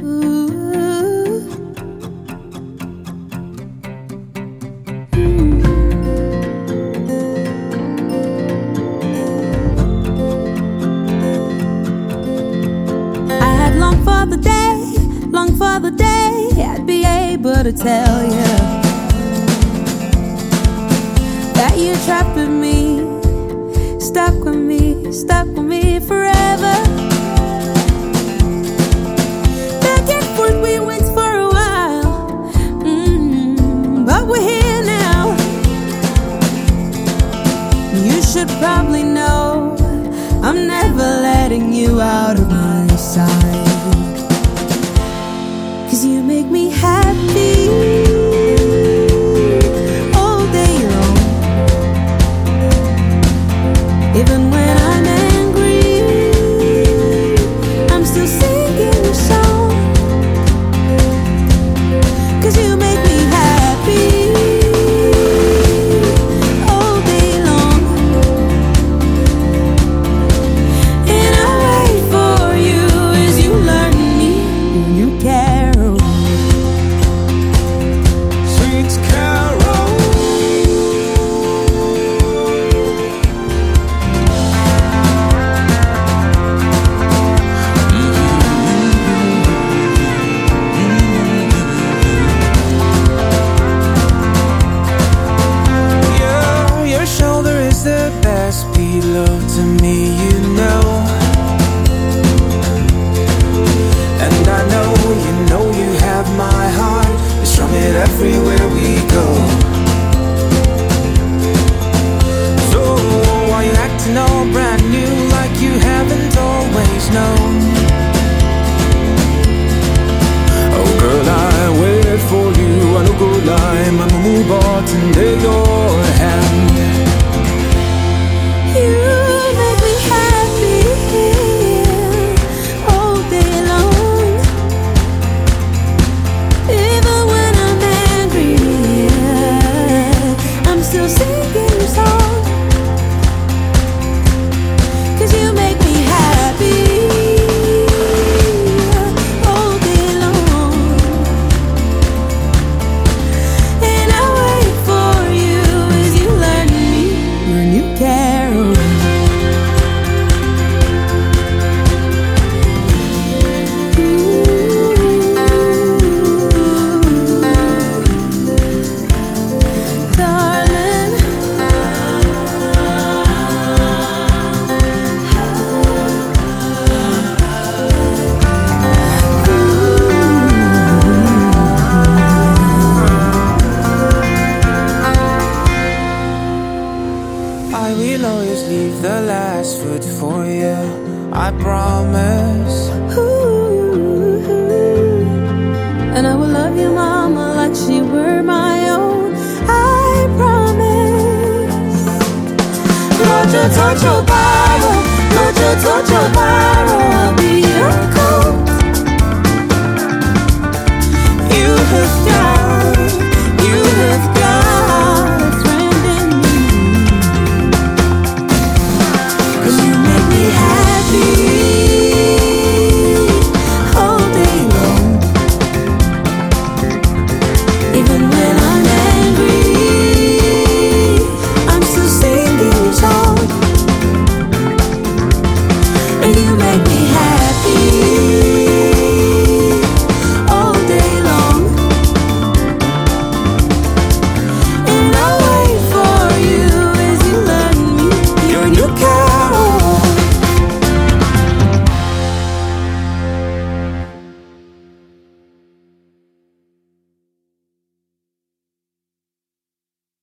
For the day I'd be able to tell you that you're trapped with me, stuck with me forever. Back and forth we went for a while, but we're here now. You should probably know I'm never letting you out of my sight. 'Cause you make me happy all day long. Even when I'm angry, I'm still singing your song. 'Cause you make me happy all day long. And I wait for you as you learn me when you care. Pillow to me, you know. And I know you have my heart. You strum it everywhere we go. So why you acting all brand new, like you haven't always known? Oh girl, I waited for you. I no go lie, I'ma move on and take your hand. You make me happy all day long. Even when I'm angry, I'm still singing your song. 'Cause you make me happy all day long. And I wait for you as you learn me when you care. I will always leave the last foot for you, I promise. And I will love you, mama, like she were my own, I promise. Lord, you taught your Bible, Lord, you taught your Bible.